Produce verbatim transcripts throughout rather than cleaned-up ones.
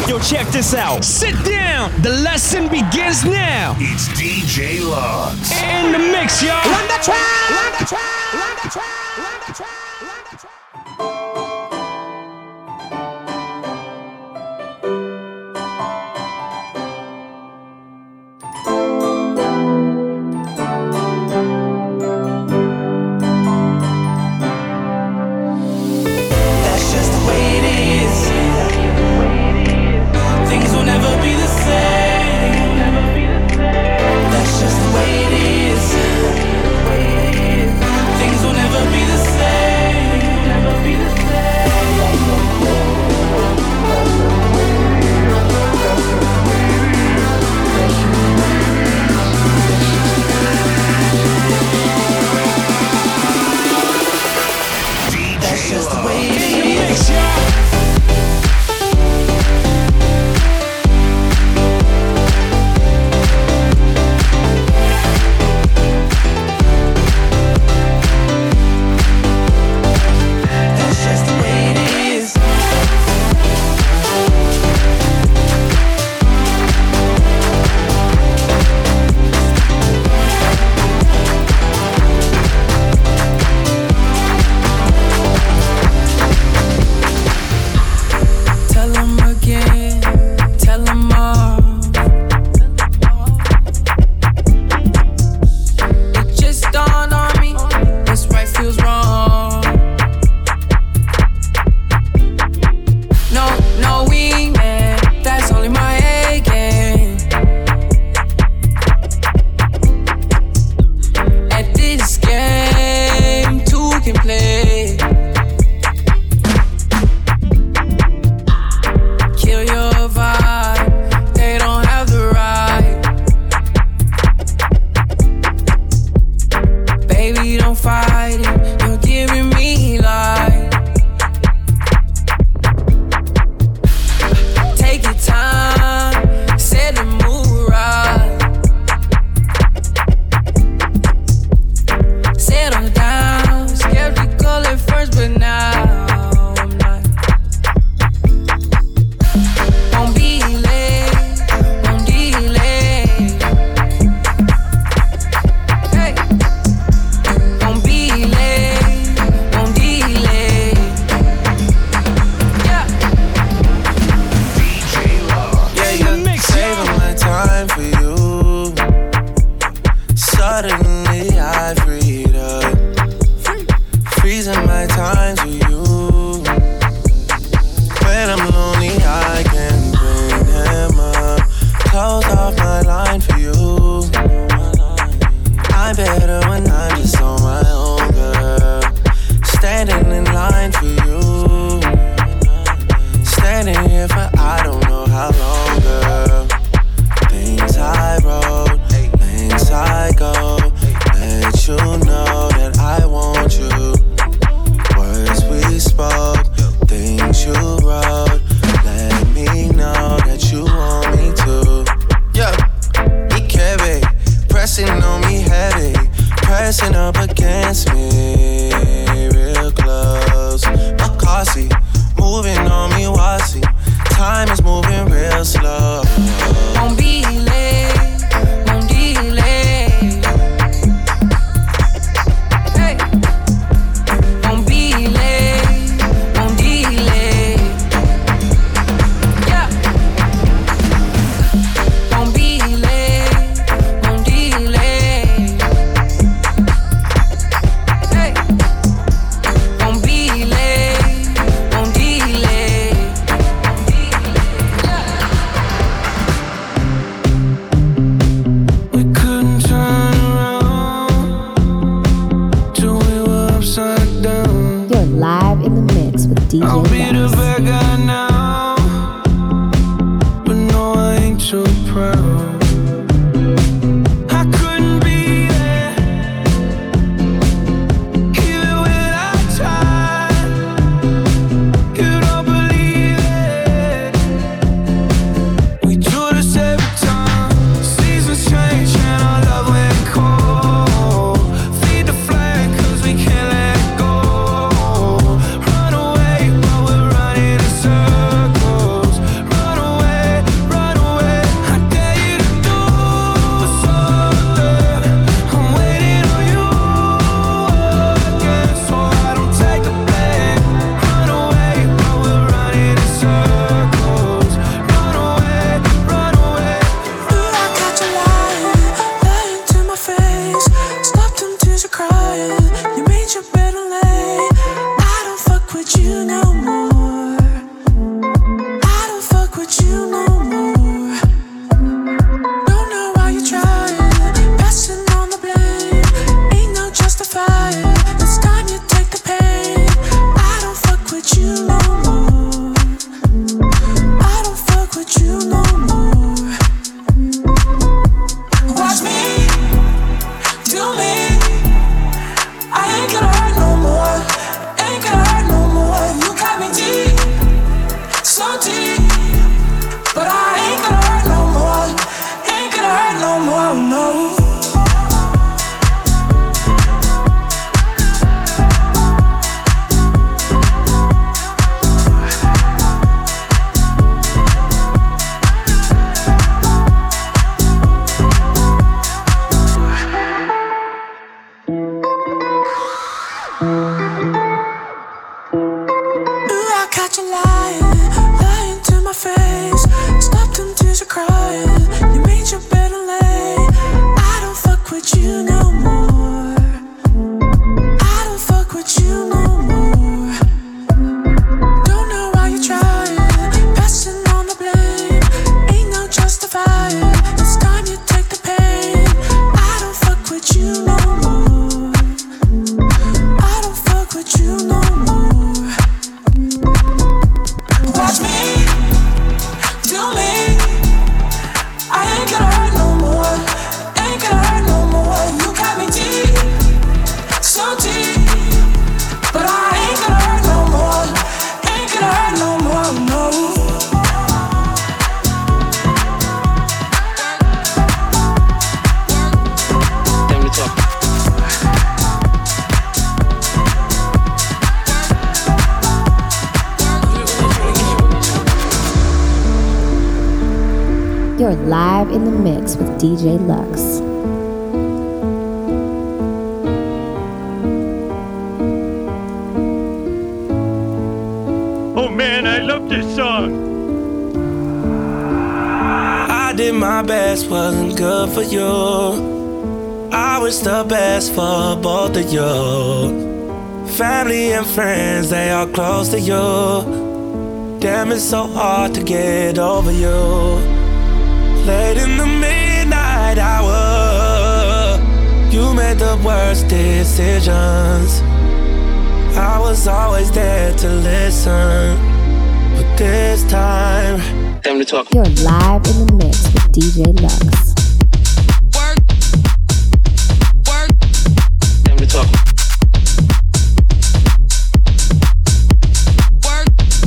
Yo, check this out. Sit down. The lesson begins now. It's D J Lux. In the mix, y'all. Run the track. Run the track. Run the track. Run the track. Run the track. You're live in the mix with D J Lux. Oh man, I love this song. I did my best, wasn't good for you. I wish the best for both of you. Family and friends, they are close to you. Damn, it's so hard to get over you. Late in the midnight hour, you made the worst decisions. I was always there to listen, but this time, time to talk. You're live in the mix with D J Lux. Work, work, time to talk. Work,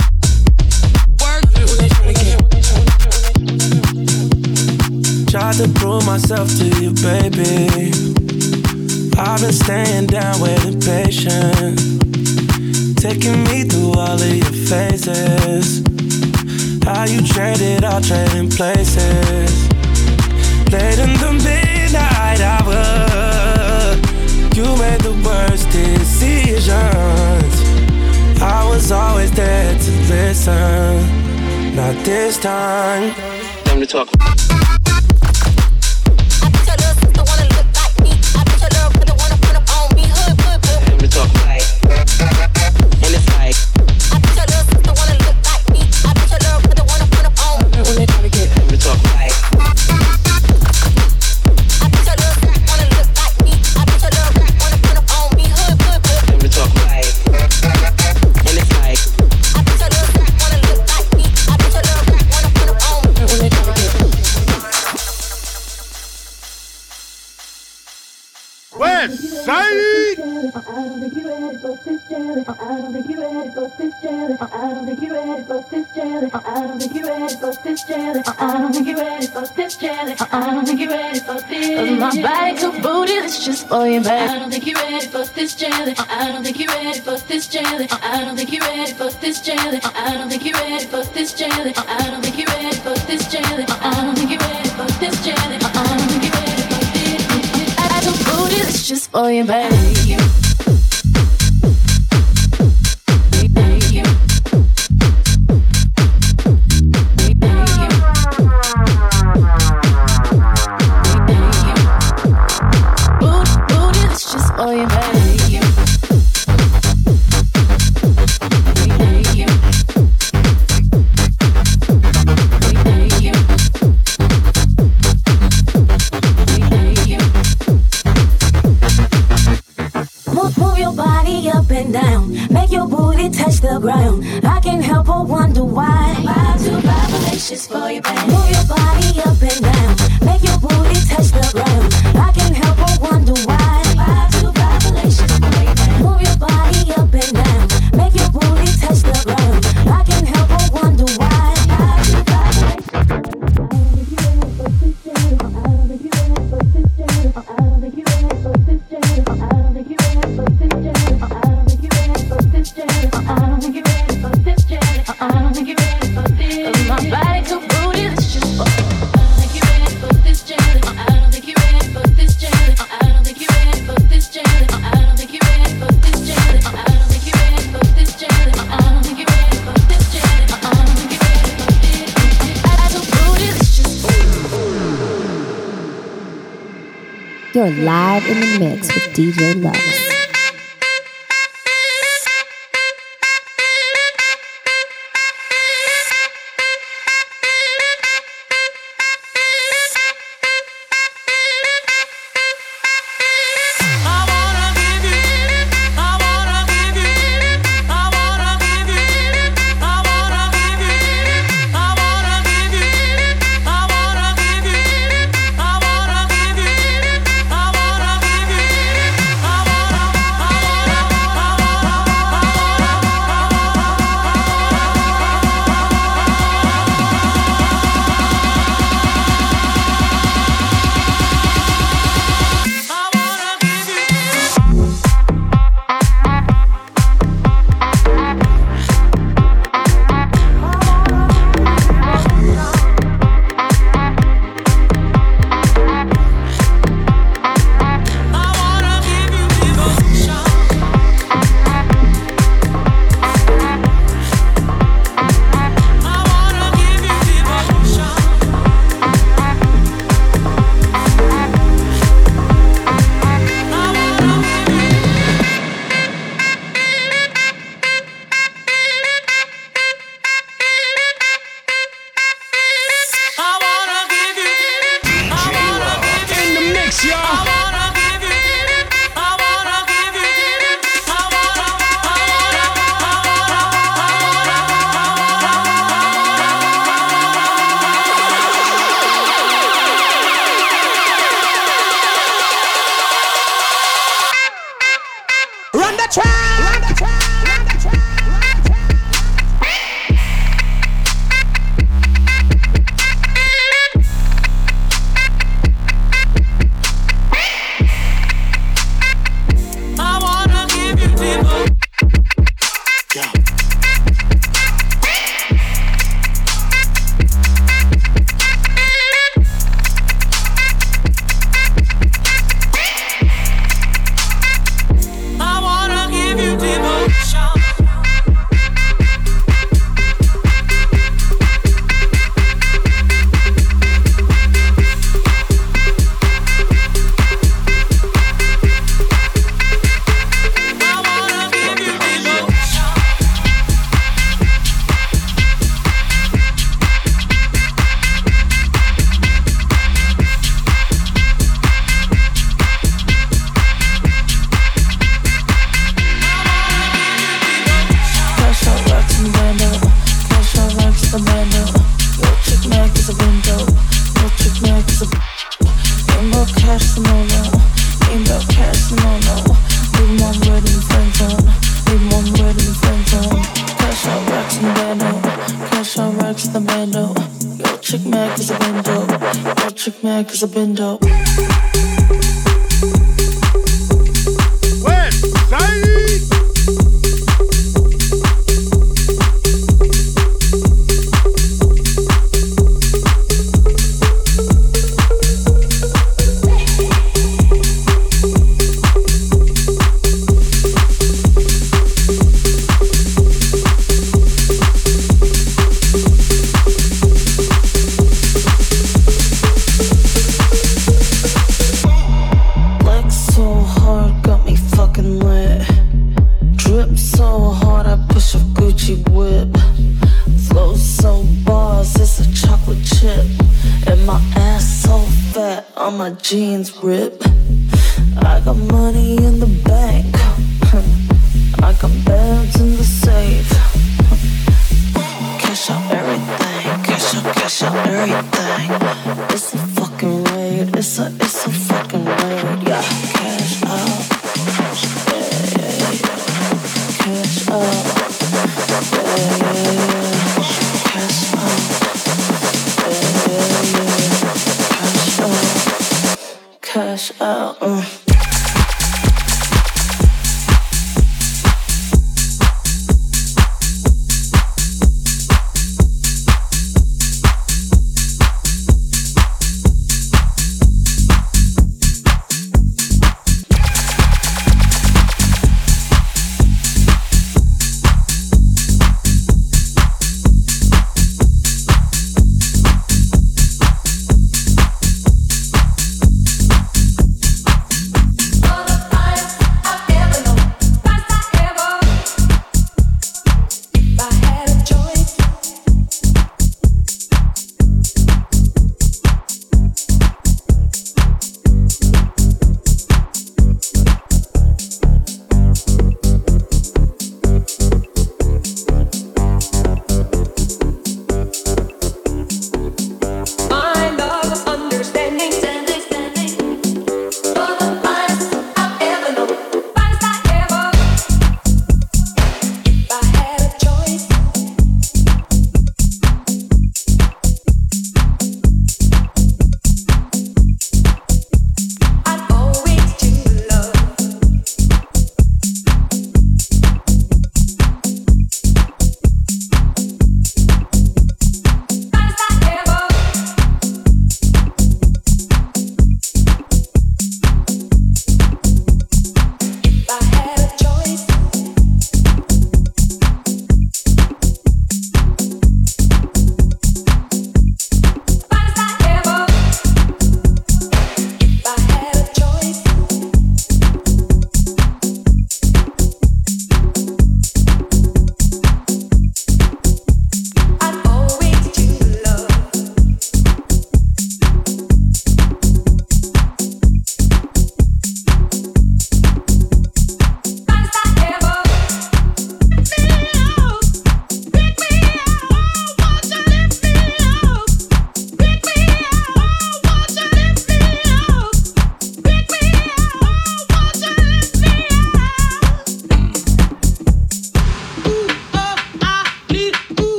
work. Tried to prove myself to you, baby. I've been staying down, waiting patient, taking me through all of your phases. How you traded, all trading places. Late in the midnight hour, you made the worst decisions. I was always there to listen. Not this time. Time to talk. My body too booty, it's just for you, babe. I don't think you're ready for this jelly. I don't think you're ready for this jelly. I don't think you're ready for this jelly. I don't think you're ready for this jelly. I don't think you're ready for this jelly. I don't think you're ready for this jelly. I don't think you're ready for this. My body too booty, it's just for you, babe. You're live in the mix with D J Lux. I wanna y'all. Run the track, run the track, run the track, run the track. I wanna give you people. I wanna give you devotion. I wanna give you devotion. Cash out rocks and bando. Cash out rocks the bando. Yo, chick Mac is a window. Yo, chick Mac is a. Ain't about cash no no. Ain't about cash no no. Leave 'em on red in the friend zone. Leave 'em on red in the friend zone. Cash out rocks and bando. Cash out rocks the bando. Yo, chick Mac is a window. Yo, chick Mac is a window. Flex so hard, got me fucking lit. Drip so hard, I push a Gucci whip. Flow so bars, it's a chocolate chip. And my ass so fat, all my jeans rip. I got money in the bank. I got bands in the safe. Cash out everything, cash out, cash out everything. It's a fucking raid, it's a, it's a fucking raid. Yeah, cash out, yeah, yeah, yeah. Cash out, yeah, yeah, yeah. Cash out, yeah, yeah, yeah. Cash out, cash out. Uh.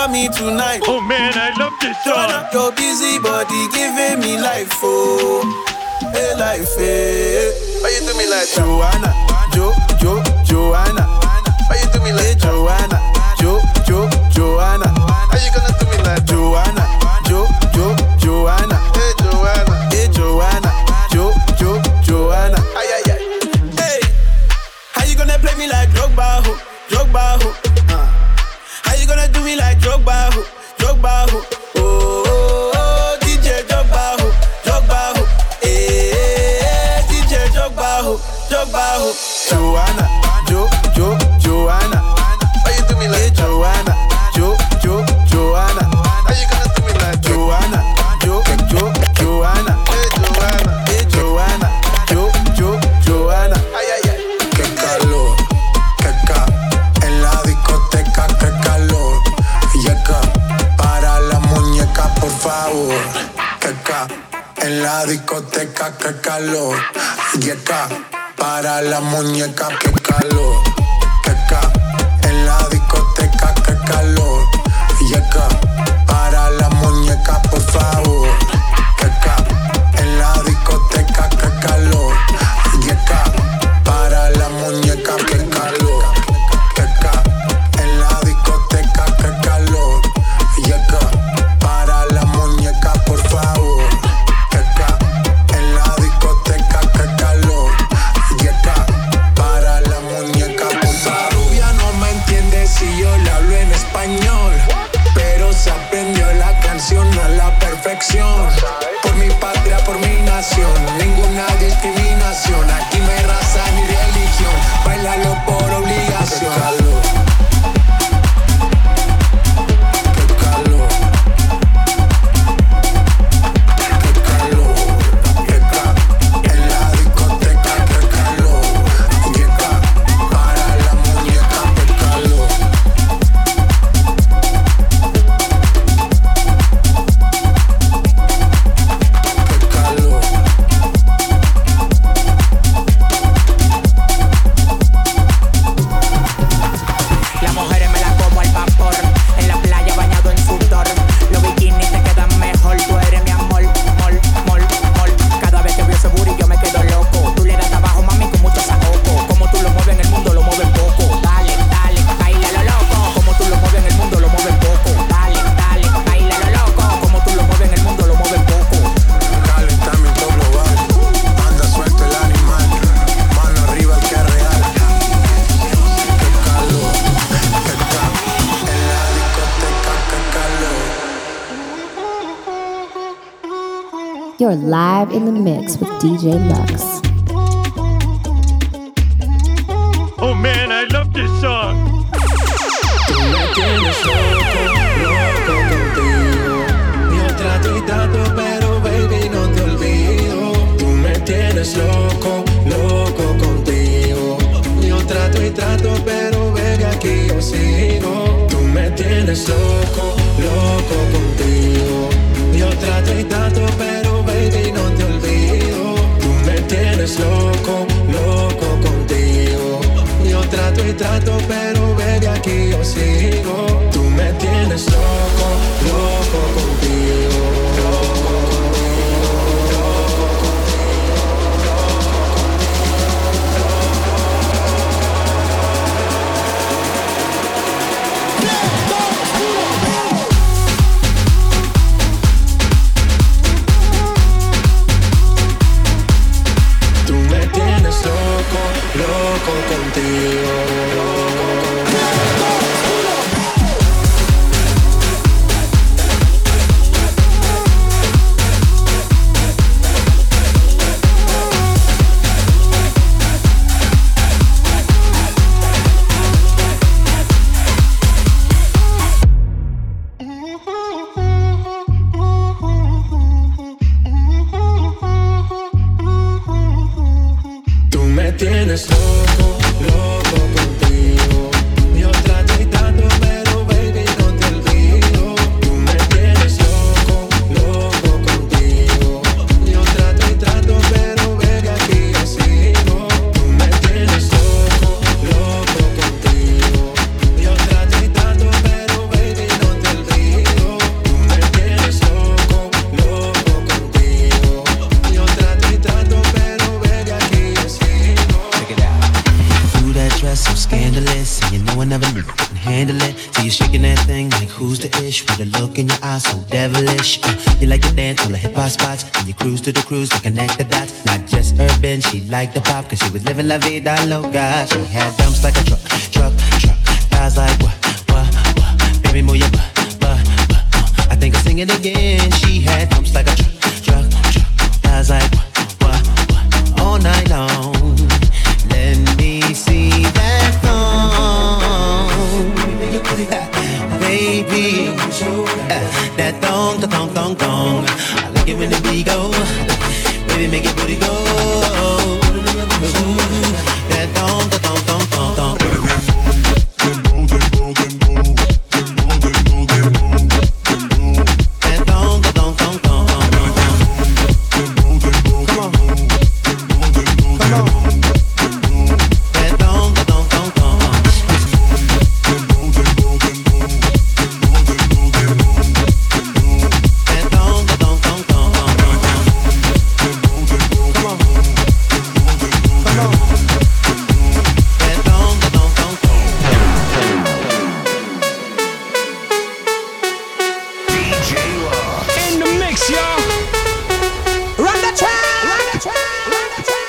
me tonight. Oh man, I love this song. Your busy body giving me life, oh, hey life, hey. Why you do me like Joanna, Jo, Jo, Joanna? Why you do me like Joanna, Jo, Jo, Joanna? How you gonna do me like Joanna, Jo, Jo, Joanna? Hey Joanna, hey Joanna, Jo, Jo, Joanna. Ay ay ay. Hey, how you gonna play me like Drogba, ho, Drogba, ho? Uh. How you gonna do me like Drogba, ho, Drogba, ho? Oh, oh, oh, D J Drogba, ho, Drogba, ho. Eh, D J Drogba, ho, Drogba, ho. Joanna, Jo, Jo, Joanna. How you do me like Joanna, Jo, Jo, Joanna? How you gonna do me like Joanna, Jo, Jo, Joanna? Hey Joanna, hey Joanna, Jo, Jo, Joanna. Ay ay ay. Qué calor, qué ca en la discoteca, qué calor. Y acá para la muñeca, por favor. Que ca en la discoteca, qué calor. Y acá para la muñeca, qué calor. Que ca en la discoteca, qué calor. Y acá para la muñeca, por favor. Que ca en la discoteca, qué calor. Y acá para la muñeca, qué calor. Que ca en la discoteca, qué calor. Y acá para la muñeca, por favor. Que ca en la discoteca, qué calor. Y acá para la muñeca, por favor. Rubia no me entiende si yo le hablo en español, pero se aprendió la canción a la perfección. Por mi patria, por mi nación, ninguna discriminación. Aquí no hay raza ni religión, bailalo por obligación. Qué calor, qué calor, qué calor, qué ca en la discoteca, qué calor. Y acá para la muñeca, qué calor. Qué calor. Las mujeres me las como al vapor, en la playa bañado en sudor. Los bikinis te quedan mejor, tú eres mi amor, mol, mol, mol. Cada vez que veo ese booty yo me quedo loco. Tú le das trabajo, mami, con mucho saoco. Como tú lo mueves en el mundo, lo mueves poco. Dale, dale, baila lo loco. Como tú lo mueves en el mundo, lo mueves poco. Dale, dale, baila lo loco. Como tú lo mueves en el mundo, lo mueves poco. Calentamiento global, anda suelto el animal, mano arriba el que es real. Qué calor, qué ca en la discoteca, qué calor. You're live in the mix with D J Lux. Oh man, I love this song. Tú me tienes loco, loco contigo. Yo trato y trato, pero baby no te olvido. Tú me tienes loco, loco contigo. Yo trato y trato, pero baby aquí yo sigo. Tú me tienes loco, loco contigo. Yo trato y trato, pero baby no te olvido. Tú me tienes loco, loco contigo. Yo trato y trato, pero baby aquí yo sigo. Tú me tienes loco, loco contigo. Loco contigo, loco Tú me tienes loco, loco contigo. Tú me tienes loco, loco contigo. Yo trato y trato, pero baby no te olvido. Tú me tienes loco, loco contigo. Yo trato y trato, pero baby aquí yo sigo. Tú me tienes loco, loco contigo. Yo trato y trato, pero baby no te olvido. fish with a look in your eyes so devilish. Uh, you like to dance on the hip hop spots, and you cruise to the cruise to connect the dots. Not just urban, she liked the pop, cause she was living la vida loca. She had dumps like a truck, truck, truck. Guys like what, what, what? Baby, move your butt, butt, butt. Uh, I think I'll sing it again. She had dumps like a truck, truck, truck. Guys like what, what, what? All night long. Let me see that thong, baby. Uh, that thong, the thong, thong, thong. I like it when the beat go. Baby, make your booty go. That thong, the thong, thong, thong, thong. That thong, the thong, thong, thong, thong. Come on, come on. That thong, the thong, thong, thong. That thong, the thong, thong, thong. Come on, come on. That thong, the thong, thong, thong. D J Lux. In the mix, y'all. Run the track, run the track, run the track.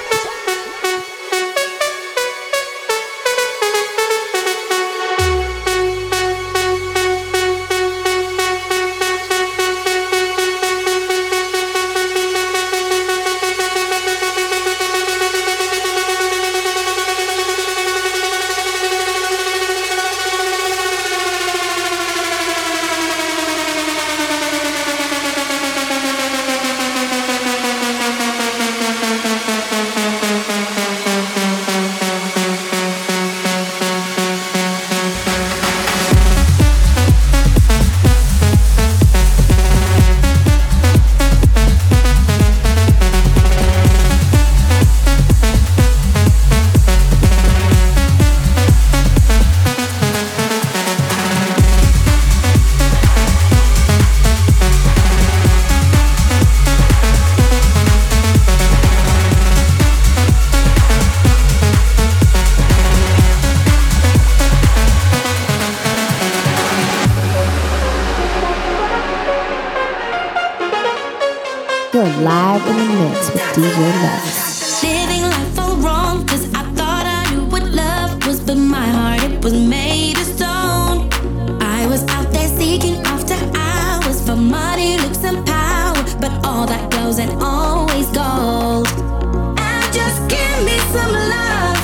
You're live in the mix with D J Lux. Living life all wrong, cause I thought I knew what love was, but my heart, it was made of stone. I was out there seeking after hours for money, looks, and power, but all that glows and always gold. And just give me some love,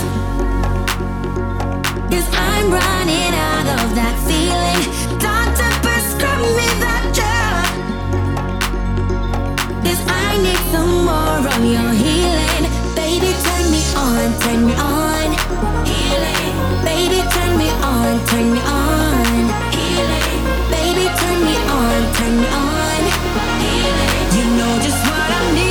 cause I'm running out of that feeling. Doctor, prescribe me that drug, cause I need some more of your healing. Baby, turn me on, turn me on. Healing. Baby, turn me on, turn me on. Healing. Baby, turn me on, turn me on. Healing. You know just what I need.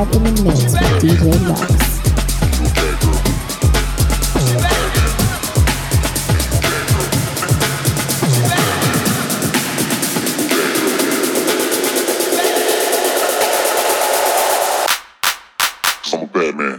live in the mix with D J Lux. I'm a bad man.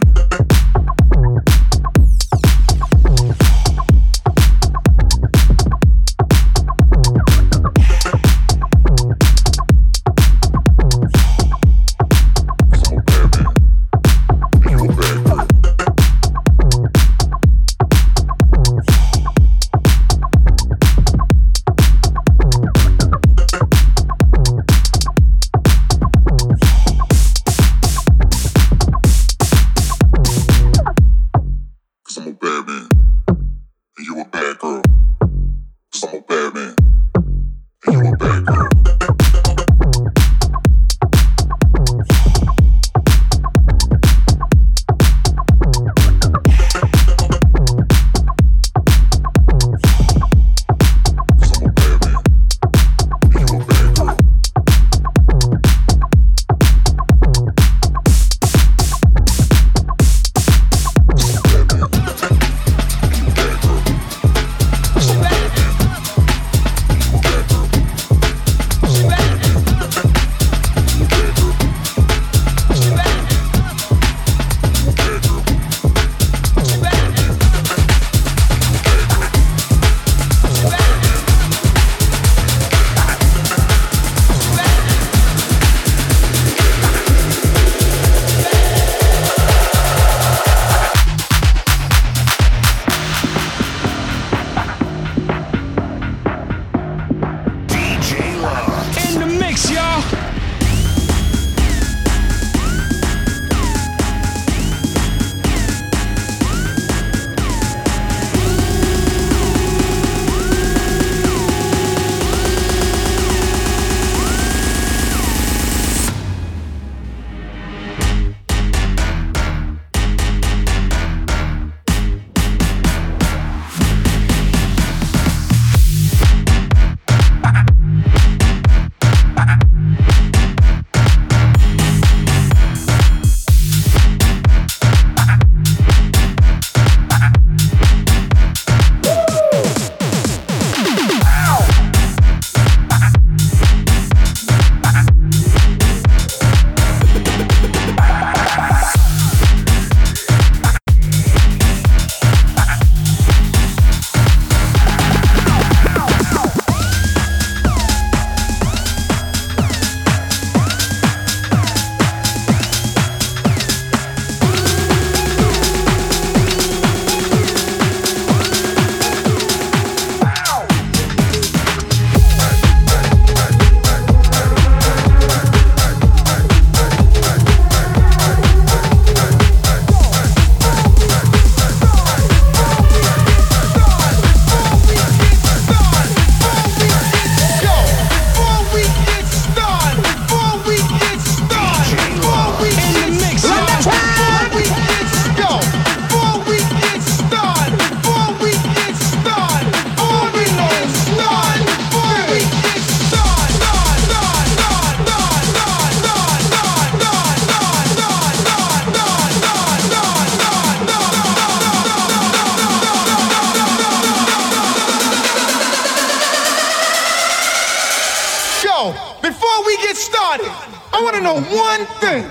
Before we get started, I want to know one thing.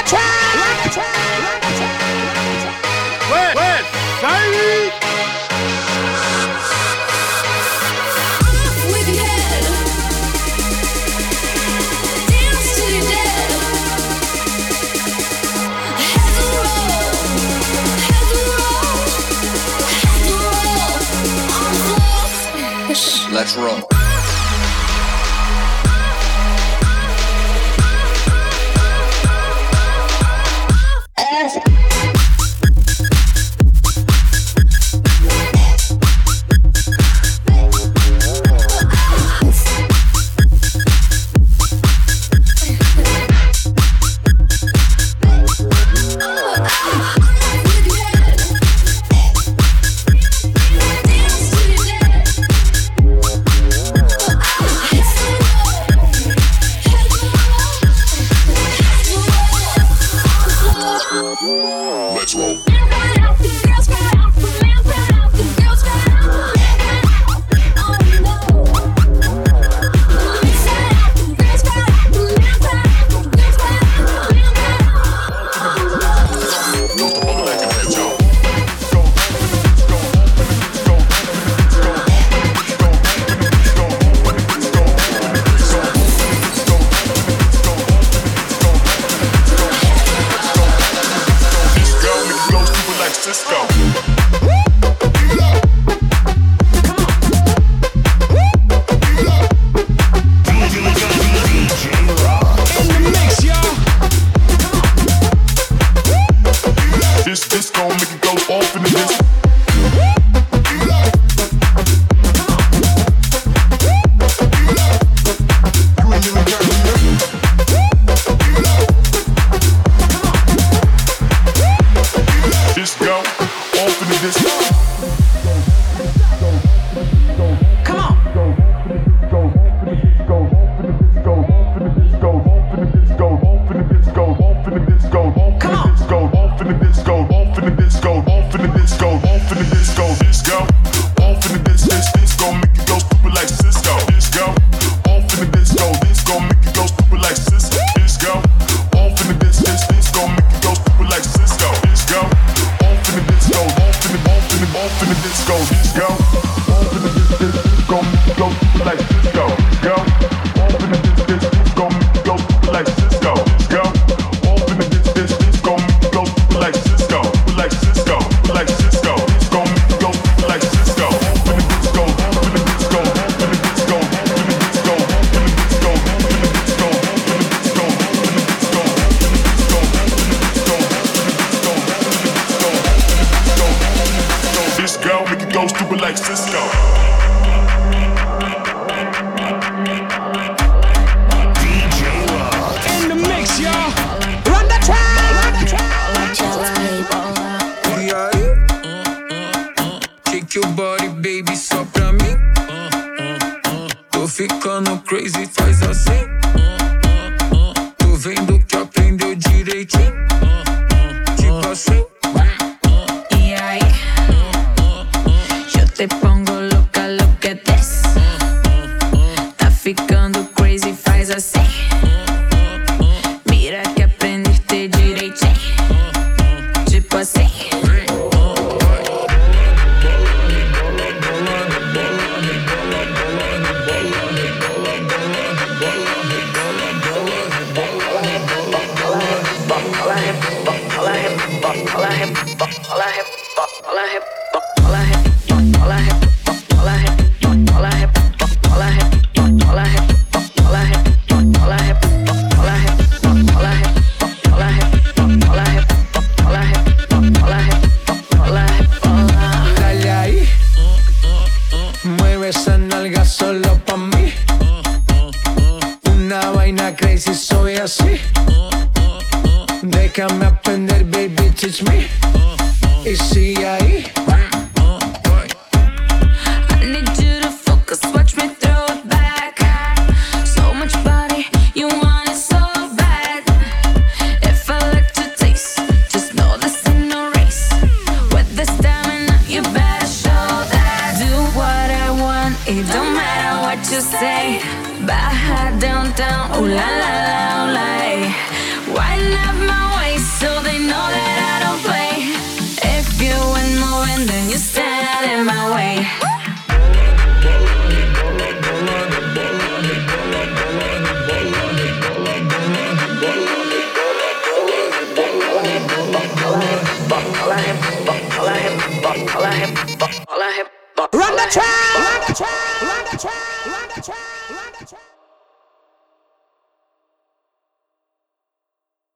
West, West, Side. With your head, dance till you're dead. Head to roll, head to roll, head to roll on the floor. Let's roll. Baja downtown, ooh la la la, ooh la. Winding up my way. so they know that I don't play. If you ain't moving, then you stand out in my way. Run the track! Run the track! Run the track! Run the track!